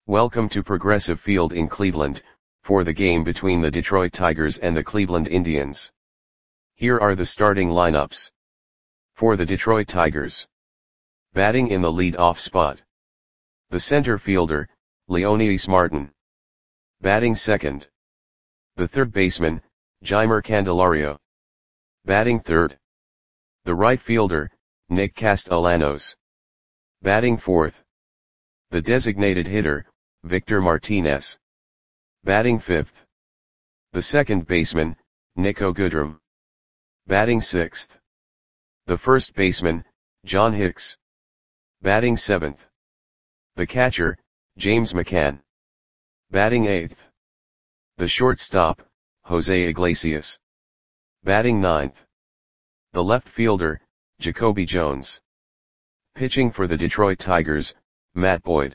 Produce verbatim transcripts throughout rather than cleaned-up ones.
Welcome to Progressive Field in Cleveland, for the game between the Detroit Tigers and the Cleveland Indians. Here are the starting lineups. For the Detroit Tigers. Batting in the lead-off spot. The center fielder, Leonys Martin. Batting second. The third baseman, Jeimer Candelario. Batting third. The right fielder, Nick Castellanos. Batting fourth. The designated hitter, Victor Martinez. Batting fifth. The second baseman, Niko Goodrum. Batting sixth. The first baseman, John Hicks. Batting seventh. The catcher, James McCann. Batting eighth. The shortstop, Jose Iglesias. Batting ninth. The left fielder, Jacoby Jones. Pitching for the Detroit Tigers, Matt Boyd.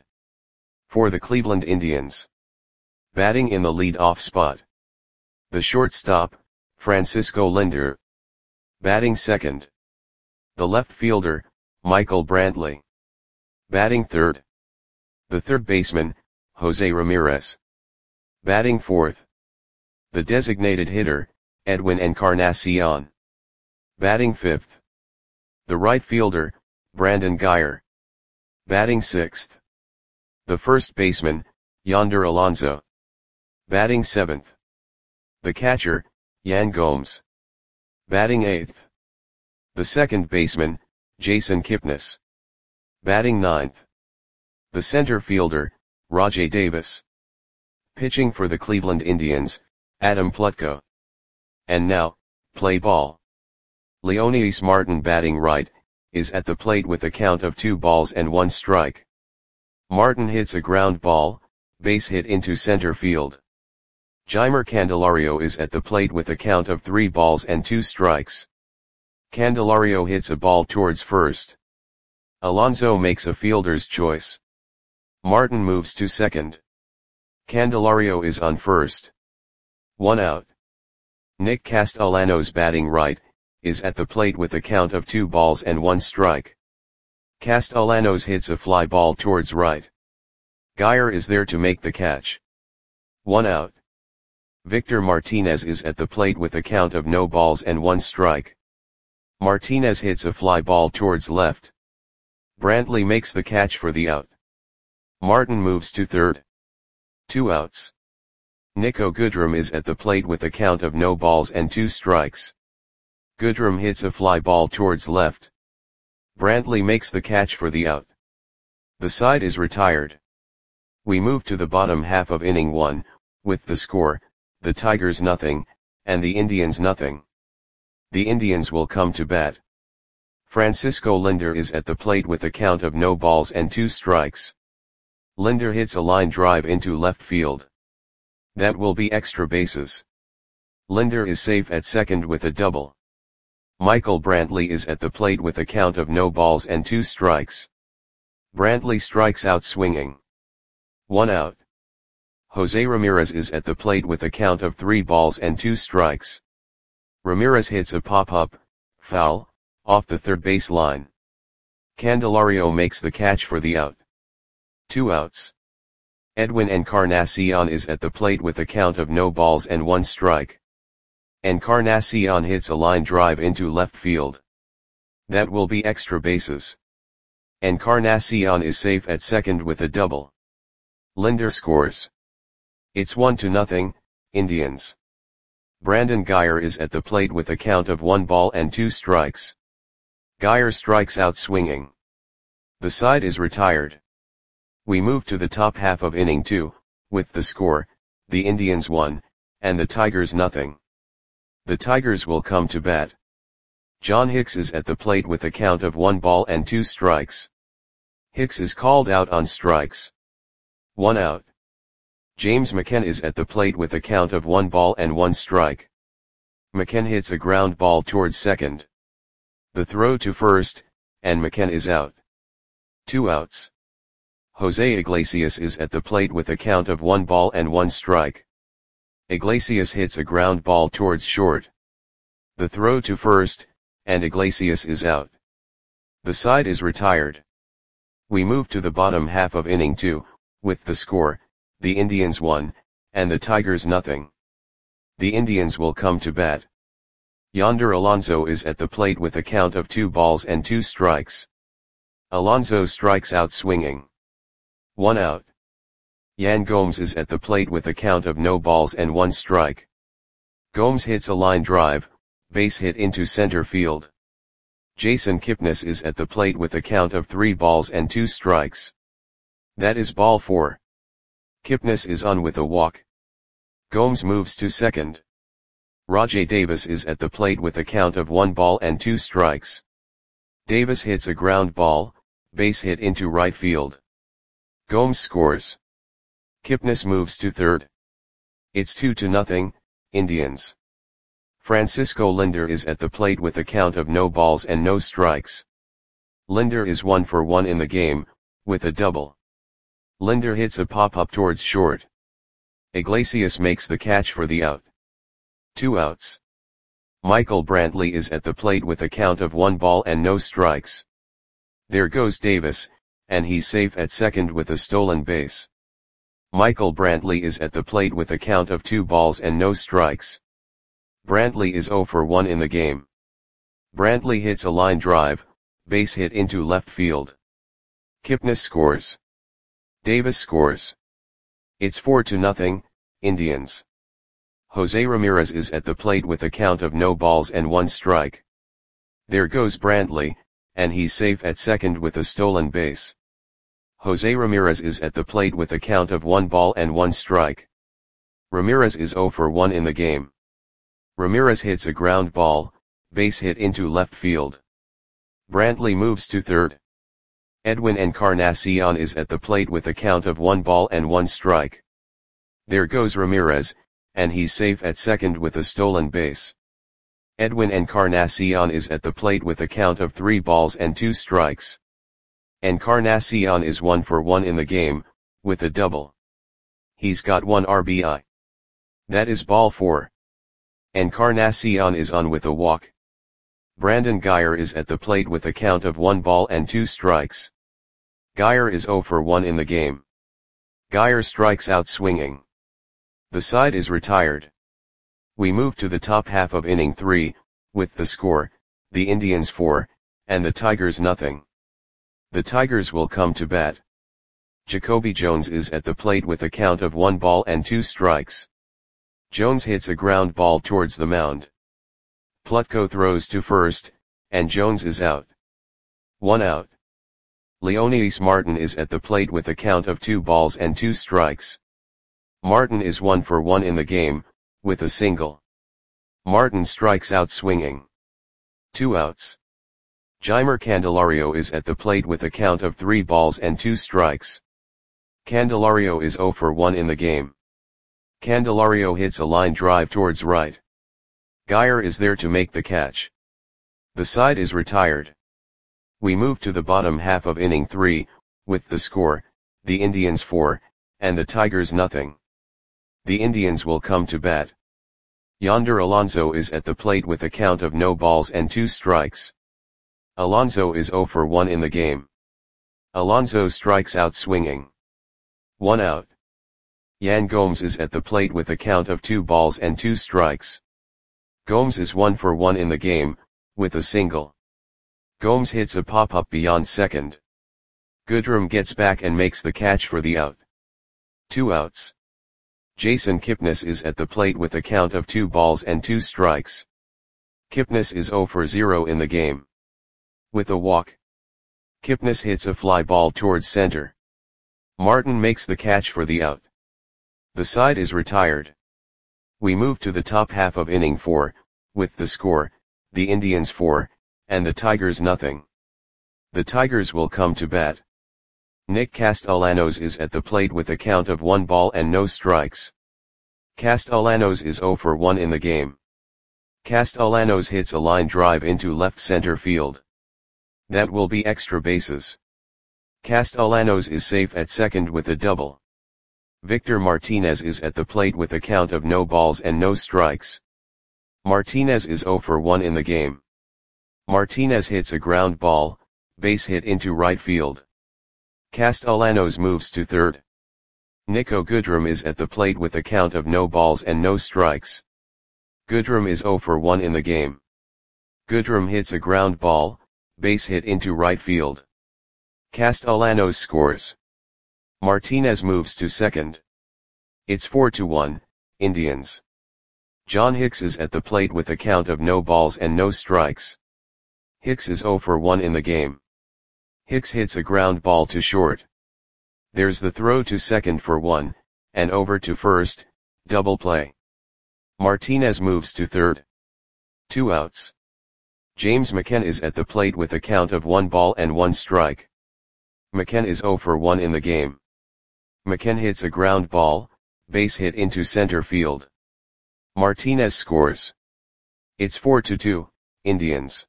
For the Cleveland Indians. Batting in the lead-off spot. The shortstop, Francisco Lindor. Batting second. The left fielder, Michael Brantley. Batting third. The third baseman, Jose Ramirez. Batting fourth. The designated hitter, Edwin Encarnacion. Batting fifth. The right fielder, Brandon Guyer. Batting sixth. The first baseman, Yonder Alonso. Batting seventh. The catcher, Yan Gomes. Batting eighth. The second baseman, Jason Kipnis. Batting ninth. The center fielder, Rajai Davis. Pitching for the Cleveland Indians, Adam Plutko. And now, play ball. Leonys Martin, batting right, is at the plate with a count of two balls and one strike. Martin hits a ground ball, base hit into center field. Jeimer Candelario is at the plate with a count of three balls and two strikes. Candelario hits a ball towards first. Alonso makes a fielder's choice. Martin moves to second. Candelario is on first. One out. Nick Castellanos, batting right, is at the plate with a count of two balls and one strike. Castellanos hits a fly ball towards right. Guyer is there to make the catch. One out. Victor Martinez is at the plate with a count of no balls and one strike. Martinez hits a fly ball towards left. Brantley makes the catch for the out. Martin moves to third. Two outs. Niko Goodrum is at the plate with a count of no balls and two strikes. Goodrum hits a fly ball towards left. Brantley makes the catch for the out. The side is retired. We move to the bottom half of inning one, with the score, the Tigers nothing, and the Indians nothing. The Indians will come to bat. Francisco Lindor is at the plate with a count of no balls and two strikes. Lindor hits a line drive into left field. That will be extra bases. Lindor is safe at second with a double. Michael Brantley is at the plate with a count of no balls and two strikes. Brantley strikes out swinging. One out. Jose Ramirez is at the plate with a count of three balls and two strikes. Ramirez hits a pop-up, foul, off the third base line. Candelario makes the catch for the out. Two outs. Edwin Encarnacion is at the plate with a count of no balls and one strike. Encarnacion hits a line drive into left field. That will be extra bases. Encarnacion is safe at second with a double. Lindor scores. It's one to nothing, Indians. Brandon Guyer is at the plate with a count of one ball and two strikes. Guyer strikes out swinging. The side is retired. We move to the top half of inning two, with the score, the Indians one, and the Tigers nothing. The Tigers will come to bat. John Hicks is at the plate with a count of one ball and two strikes. Hicks is called out on strikes. One out. James McCann is at the plate with a count of one ball and one strike. McCann hits a ground ball towards second. The throw to first, and McCann is out. Two outs. Jose Iglesias is at the plate with a count of one ball and one strike. Iglesias hits a ground ball towards short. The throw to first, and Iglesias is out. The side is retired. We move to the bottom half of inning two, with the score, the Indians one, and the Tigers nothing. The Indians will come to bat. Yonder Alonso is at the plate with a count of two balls and two strikes. Alonso strikes out swinging. One out. Yan Gomes is at the plate with a count of no balls and one strike. Gomes hits a line drive, base hit into center field. Jason Kipnis is at the plate with a count of three balls and two strikes. That is ball four. Kipnis is on with a walk. Gomes moves to second. Rajai Davis is at the plate with a count of one ball and two strikes. Davis hits a ground ball, base hit into right field. Gomes scores. Kipnis moves to third. It's two to nothing, Indians. Francisco Lindor is at the plate with a count of no balls and no strikes. Lindor is one for one in the game, with a double. Lindor hits a pop-up towards short. Iglesias makes the catch for the out. Two outs. Michael Brantley is at the plate with a count of one ball and no strikes. There goes Davis, and he's safe at second with a stolen base. Michael Brantley is at the plate with a count of two balls and no strikes. Brantley is zero for one in the game. Brantley hits a line drive, base hit into left field. Kipnis scores. Davis scores. It's four to nothing, Indians. Jose Ramirez is at the plate with a count of no balls and one strike. There goes Brantley, and he's safe at second with a stolen base. Jose Ramirez is at the plate with a count of one ball and one strike. Ramirez is zero for one in the game. Ramirez hits a ground ball, base hit into left field. Brantley moves to third. Edwin Encarnacion is at the plate with a count of one ball and one strike. There goes Ramirez, and he's safe at second with a stolen base. Edwin Encarnacion is at the plate with a count of three balls and two strikes. Encarnacion is one for one in the game, with a double. He's got one R B I. That is ball four. Encarnacion is on with a walk. Brandon Guyer is at the plate with a count of one ball and two strikes. Guyer is zero for one in the game. Guyer strikes out swinging. The side is retired. We move to the top half of inning three, with the score, the Indians four, and the Tigers nothing. The Tigers will come to bat. Jacoby Jones is at the plate with a count of one ball and two strikes. Jones hits a ground ball towards the mound. Plutko throws to first, and Jones is out. One out. Leonidas Martin is at the plate with a count of two balls and two strikes. Martin is one for one in the game, with a single. Martin strikes out swinging. Two outs. Jeimer Candelario is at the plate with a count of three balls and two strikes. Candelario is zero for one in the game. Candelario hits a line drive towards right. Guyer is there to make the catch. The side is retired. We move to the bottom half of inning three, with the score, the Indians four, and the Tigers nothing. The Indians will come to bat. Yonder Alonso is at the plate with a count of no balls and two strikes. Alonso is zero for one in the game. Alonso strikes out swinging. One out. Yan Gomes is at the plate with a count of two balls and two strikes. Gomes is one for one in the game, with a single. Gomes hits a pop-up beyond second. Goodrum gets back and makes the catch for the out. Two outs. Jason Kipnis is at the plate with a count of two balls and two strikes. Kipnis is zero for zero in the game. With a walk. Kipnis hits a fly ball towards center. Martin makes the catch for the out. The side is retired. We move to the top half of inning four, with the score, the Indians four, and the Tigers nothing. The Tigers will come to bat. Nick Castellanos is at the plate with a count of one ball and no strikes. Castellanos is zero for one in the game. Castellanos hits a line drive into left center field. That will be extra bases. Castellanos is safe at second with a double. Victor Martinez is at the plate with a count of no balls and no strikes. Martinez is zero for one in the game. Martinez hits a ground ball, base hit into right field. Castellanos moves to third. Nico Goodrum is at the plate with a count of no balls and no strikes. Goodrum is zero for one in the game. Goodrum hits a ground ball, base hit into right field. Castellanos scores. Martinez moves to second. It's four to one, Indians. John Hicks is at the plate with a count of no balls and no strikes. Hicks is zero for one in the game. Hicks hits a ground ball to short. There's the throw to second for one, and over to first, double play. Martinez moves to third. Two outs. James McCann is at the plate with a count of one ball and one strike. McCann is zero for one in the game. McCann hits a ground ball, base hit into center field. Martinez scores. It's four to two, Indians.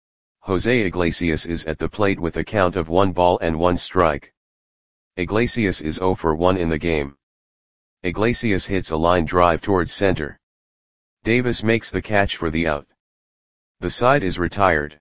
Jose Iglesias is at the plate with a count of one ball and one strike. Iglesias is zero for one in the game. Iglesias hits a line drive towards center. Davis makes the catch for the out. The side is retired.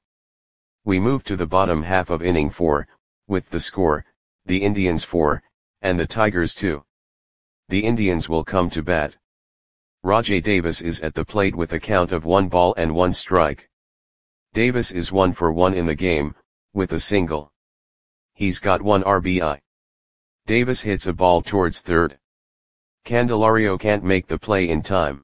We move to the bottom half of inning four, with the score, the Indians four, and the Tigers two. The Indians will come to bat. Rajai Davis is at the plate with a count of one ball and one strike. Davis is one for one in the game, with a single. He's got one R B I. Davis hits a ball towards third. Candelario can't make the play in time.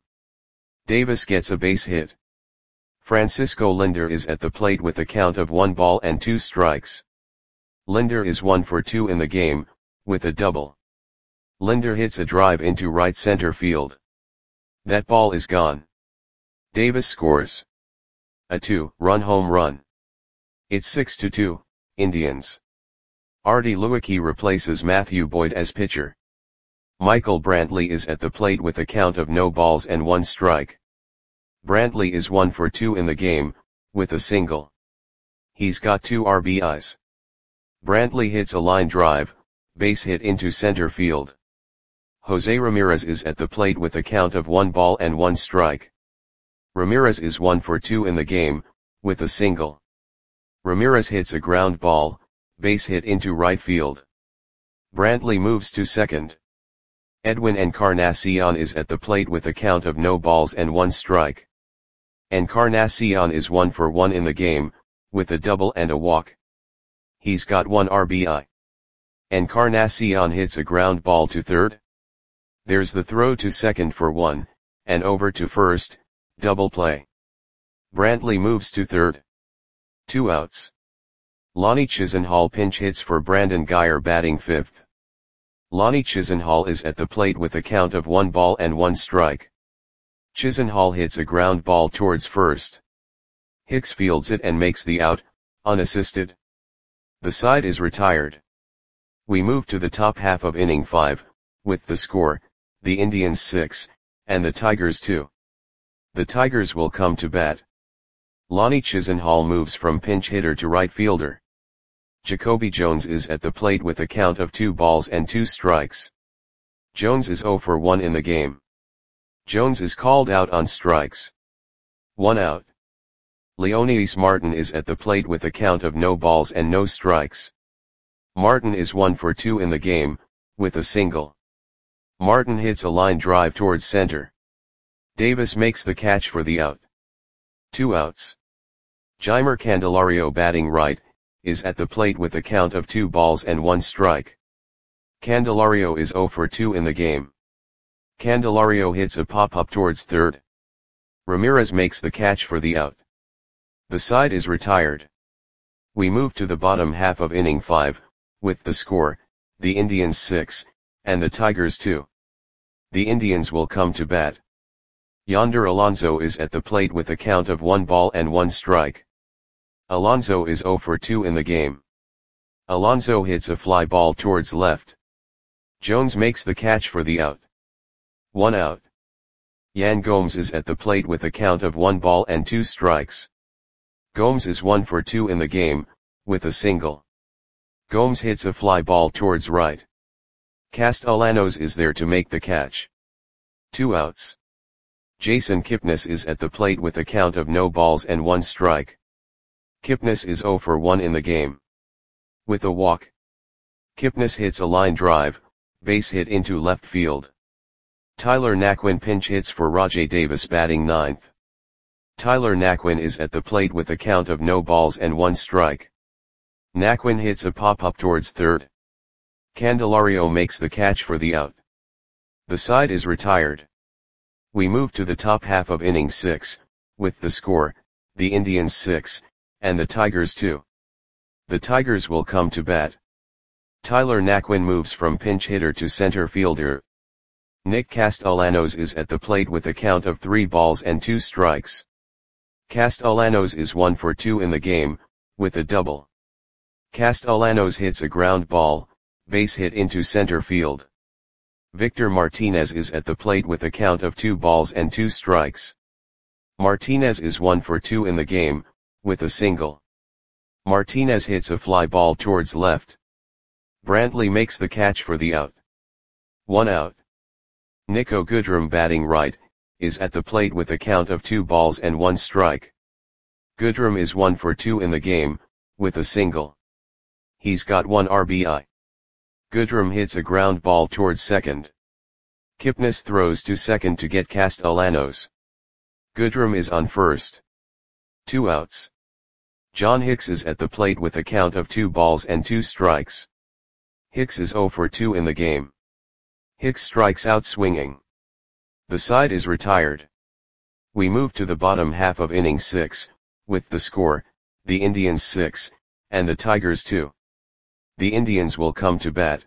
Davis gets a base hit. Francisco Linder is at the plate with a count of one ball and two strikes. Linder is one for two in the game, with a double. Linder hits a drive into right center field. That ball is gone. Davis scores. A two-run home run. It's six to two, Indians. Artie Luecke replaces Matthew Boyd as pitcher. Michael Brantley is at the plate with a count of no balls and one strike. Brantley is one for two in the game, with a single. He's got two R B Is. Brantley hits a line drive, base hit into center field. Jose Ramirez is at the plate with a count of one ball and one strike. Ramirez is one for two in the game, with a single. Ramirez hits a ground ball, base hit into right field. Brantley moves to second. Edwin Encarnacion is at the plate with a count of no balls and one strike. Encarnacion is one for one in the game, with a double and a walk. He's got one R B I. Encarnacion hits a ground ball to third. There's the throw to second for one, and over to first, double play. Brantley moves to third. Two outs. Lonnie Chisenhall pinch hits for Brandon Guyer batting fifth. Lonnie Chisenhall is at the plate with a count of one ball and one strike. Chisenhall hits a ground ball towards first. Hicks fields it and makes the out, unassisted. The side is retired. We move to the top half of inning five, with the score, the Indians six, and the Tigers two. The Tigers will come to bat. Lonnie Chisenhall moves from pinch hitter to right fielder. Jacoby Jones is at the plate with a count of two balls and two strikes. Jones is zero for one in the game. Jones is called out on strikes. One out. Leonidas Martin is at the plate with a count of no balls and no strikes. Martin is one for two in the game, with a single. Martin hits a line drive towards center. Davis makes the catch for the out. Two outs. Jeimer Candelario batting right, is at the plate with a count of two balls and one strike. Candelario is zero for two in the game. Candelario hits a pop-up towards third. Ramirez makes the catch for the out. The side is retired. We move to the bottom half of inning five, with the score, the Indians six, and the Tigers two. The Indians will come to bat. Yonder Alonso is at the plate with a count of one ball and one strike. Alonso is zero for two in the game. Alonso hits a fly ball towards left. Jones makes the catch for the out. One out. Yan Gomes is at the plate with a count of one ball and two strikes. Gomes is one for two in the game, with a single. Gomes hits a fly ball towards right. Castellanos is there to make the catch. Two outs. Jason Kipnis is at the plate with a count of no balls and one strike. Kipnis is zero for one in the game. With a walk. Kipnis hits a line drive, base hit into left field. Tyler Naquin pinch hits for Rajai Davis batting ninth. Tyler Naquin is at the plate with a count of no balls and one strike. Naquin hits a pop-up towards third. Candelario makes the catch for the out. The side is retired. We move to the top half of inning six, with the score, the Indians six, and the Tigers two. The Tigers will come to bat. Tyler Naquin moves from pinch hitter to center fielder. Nick Castellanos is at the plate with a count of three balls and two strikes. Castellanos is one for two in the game, with a double. Castellanos hits a ground ball, base hit into center field. Victor Martinez is at the plate with a count of two balls and two strikes. Martinez is one for two in the game, with a single. Martinez hits a fly ball towards left. Brantley makes the catch for the out. One out. Nico Goodrum batting right, is at the plate with a count of two balls and one strike. Goodrum is one for two in the game, with a single. He's got one R B I. Goodrum hits a ground ball towards second. Kipnis throws to second to get Castellanos. Goodrum is on first. Two outs. John Hicks is at the plate with a count of two balls and two strikes. Hicks is zero for two in the game. Hicks strikes out swinging. The side is retired. We move to the bottom half of inning six, with the score, the Indians six, and the Tigers two. The Indians will come to bat.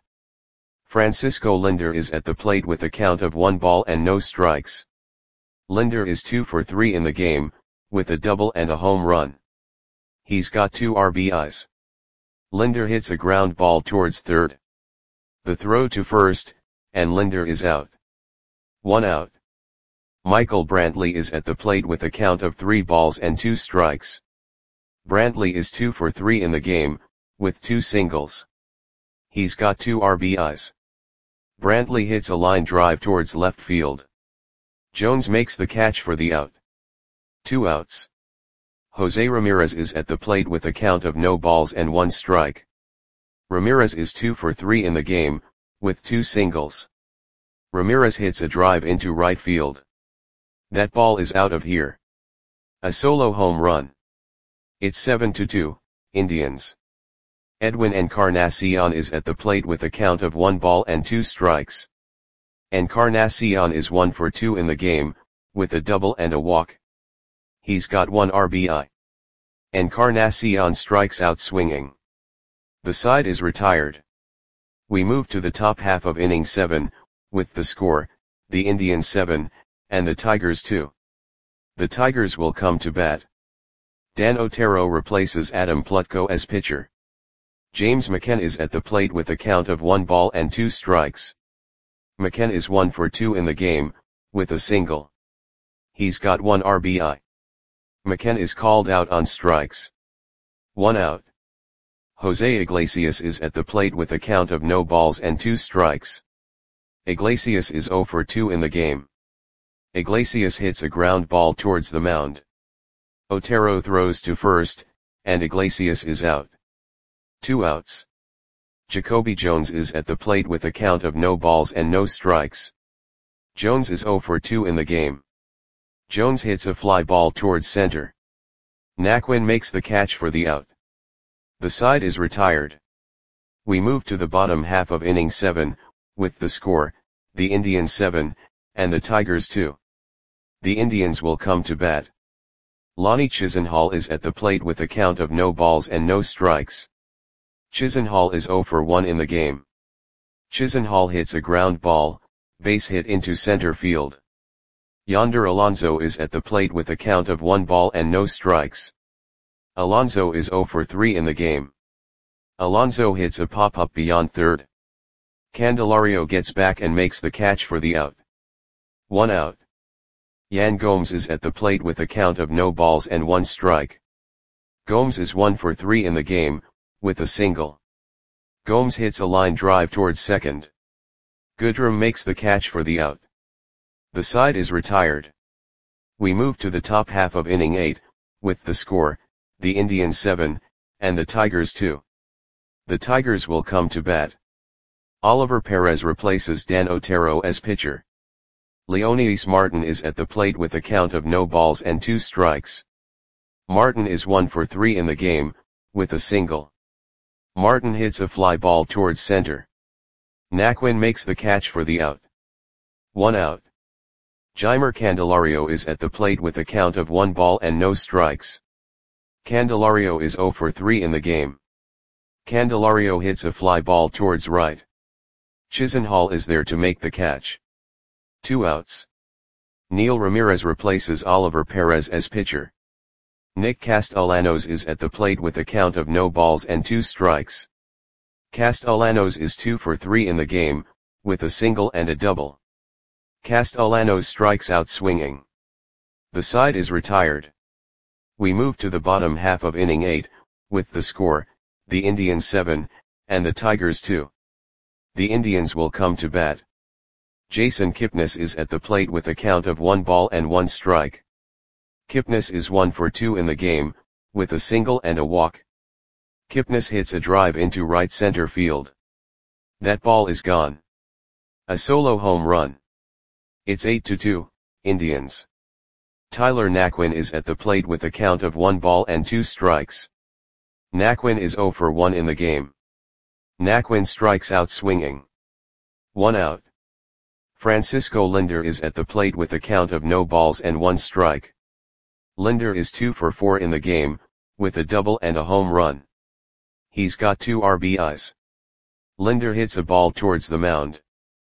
Francisco Lindor is at the plate with a count of one ball and no strikes. Lindor is two for three in the game, with a double and a home run. He's got two R B Is. Lindor hits a ground ball towards third. The throw to first, and Lindor is out. One out. Michael Brantley is at the plate with a count of three balls and two strikes. Brantley is two for three in the game, with two singles. He's got two R B Is. Brantley hits a line drive towards left field. Jones makes the catch for the out. Two outs. Jose Ramirez is at the plate with a count of no balls and one strike. Ramirez is two for three in the game, with two singles. Ramirez hits a drive into right field. That ball is out of here. A solo home run. It's seven to two, Indians. Edwin Encarnacion is at the plate with a count of one ball and two strikes. Encarnacion is one for two in the game, with a double and a walk. He's got one R B I. Encarnacion strikes out swinging. The side is retired. We move to the top half of inning seven, with the score, the Indians seven, and the Tigers two. The Tigers will come to bat. Dan Otero replaces Adam Plutko as pitcher. James McCann is at the plate with a count of one ball and two strikes. McCann is one for two in the game, with a single. He's got one R B I. McCann is called out on strikes. One out. Jose Iglesias is at the plate with a count of no balls and two strikes. Iglesias is zero for two in the game. Iglesias hits a ground ball towards the mound. Otero throws to first, and Iglesias is out. Two outs. Jacoby Jones is at the plate with a count of no balls and no strikes. Jones is zero for two in the game. Jones hits a fly ball towards center. Naquin makes the catch for the out. The side is retired. We move to the bottom half of inning seven, with the score, the Indians seven, and the Tigers two. The Indians will come to bat. Lonnie Chisenhall is at the plate with a count of no balls and no strikes. Chisenhall is zero for one in the game. Chisenhall hits a ground ball, base hit into center field. Yonder Alonso is at the plate with a count of one ball and no strikes. Alonso is zero for three in the game. Alonso hits a pop-up beyond third. Candelario gets back and makes the catch for the out. One out. Yan Gomes is at the plate with a count of no balls and one strike. Gomes is one for three in the game, with a single. Gomes hits a line drive towards second. Goodrum makes the catch for the out. The side is retired. We move to the top half of inning eight, with the score, the Indians seven, and the Tigers two. The Tigers will come to bat. Oliver Perez replaces Dan Otero as pitcher. Leonidas Martin is at the plate with a count of no balls and two strikes. Martin is one for three in the game, with a single. Martin hits a fly ball towards center. Naquin makes the catch for the out. One out. Jeimer Candelario is at the plate with a count of one ball and no strikes. Candelario is zero for three in the game. Candelario hits a fly ball towards right. Chisenhall is there to make the catch. Two outs. Neil Ramirez replaces Oliver Perez as pitcher. Nick Castellanos is at the plate with a count of no balls and two strikes. Castellanos is two for three in the game, with a single and a double. Castellanos strikes out swinging. The side is retired. We move to the bottom half of inning eight, with the score, the Indians seven, and the Tigers two. The Indians will come to bat. Jason Kipnis is at the plate with a count of one ball and one strike. Kipnis is one for two in the game, with a single and a walk. Kipnis hits a drive into right center field. That ball is gone. A solo home run. It's eight to two, Indians. Tyler Naquin is at the plate with a count of one ball and two strikes. Naquin is zero for one in the game. Naquin strikes out swinging. One out. Francisco Linder is at the plate with a count of no balls and one strike. Linder is two for four in the game, with a double and a home run. He's got two R B Is. Linder hits a ball towards the mound.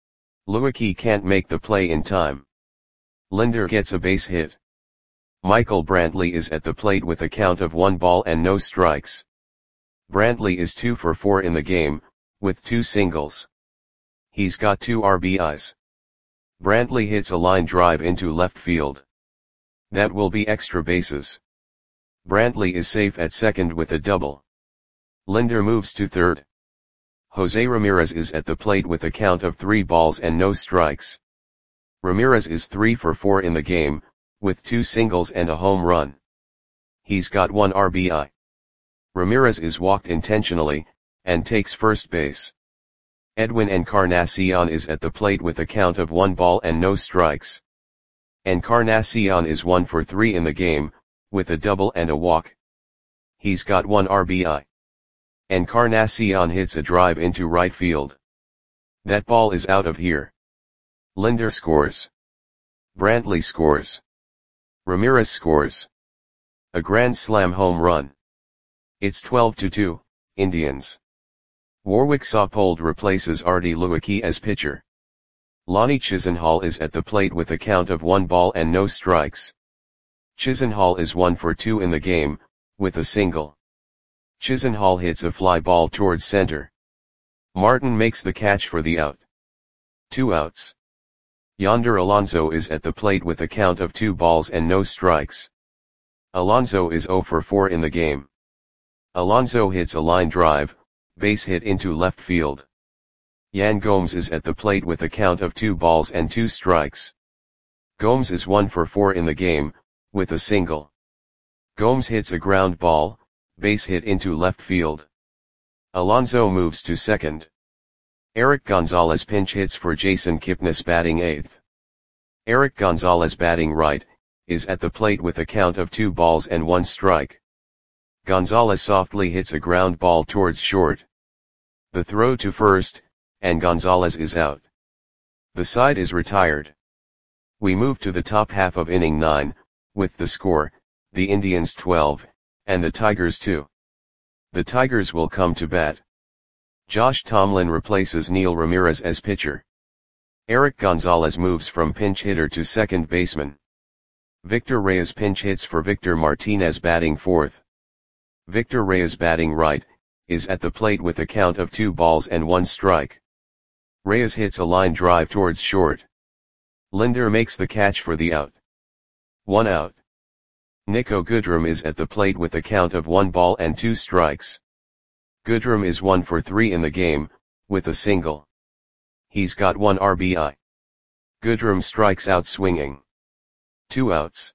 Luecke can't make the play in time. Linder gets a base hit. Michael Brantley is at the plate with a count of one ball and no strikes. Brantley is two for four in the game, with two singles. He's got two R B Is. Brantley hits a line drive into left field. That will be extra bases. Brantley is safe at second with a double. Linder moves to third. Jose Ramirez is at the plate with a count of three balls and no strikes. Ramirez is three for four in the game, with two singles and a home run. He's got one R B I. Ramirez is walked intentionally, and takes first base. Edwin Encarnacion is at the plate with a count of one ball and no strikes. Encarnacion is one for three in the game, with a double and a walk. He's got one R B I. Encarnacion hits a drive into right field. That ball is out of here. Linder scores. Brantley scores. Ramirez scores. A grand slam home run. It's twelve to two, Indians. Warwick Saupold replaces Artie Luecke as pitcher. Lonnie Chisenhall is at the plate with a count of one ball and no strikes. Chisenhall is one for two in the game, with a single. Chisenhall hits a fly ball towards center. Martin makes the catch for the out. Two outs. Yonder Alonso is at the plate with a count of two balls and no strikes. Alonso is zero for four in the game. Alonso hits a line drive, base hit into left field. Yan Gomes is at the plate with a count of two balls and two strikes. Gomes is one for four in the game, with a single. Gomes hits a ground ball, base hit into left field. Alonso moves to second. Eric Gonzalez pinch hits for Jason Kipnis batting eighth. Eric Gonzalez batting right, is at the plate with a count of two balls and one strike. Gonzalez softly hits a ground ball towards short. The throw to first, and Gonzalez is out. The side is retired. We move to the top half of inning nine, with the score, the Indians twelve, and the Tigers two. The Tigers will come to bat. Josh Tomlin replaces Neil Ramirez as pitcher. Eric Gonzalez moves from pinch hitter to second baseman. Victor Reyes pinch hits for Victor Martinez batting fourth. Victor Reyes batting right, is at the plate with a count of two balls and one strike. Reyes hits a line drive towards short. Linder makes the catch for the out. One out. Nico Goodrum is at the plate with a count of one ball and two strikes. Goodrum is one for three in the game, with a single. He's got one R B I. Goodrum strikes out swinging. Two outs.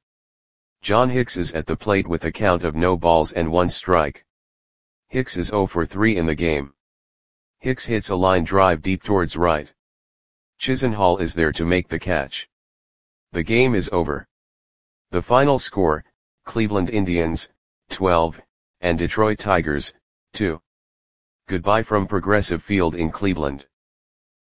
John Hicks is at the plate with a count of no balls and one strike. Hicks is zero for three in the game. Hicks hits a line drive deep towards right. Chisenhall is there to make the catch. The game is over. The final score, Cleveland Indians, twelve, and Detroit Tigers, two. Goodbye from Progressive Field in Cleveland.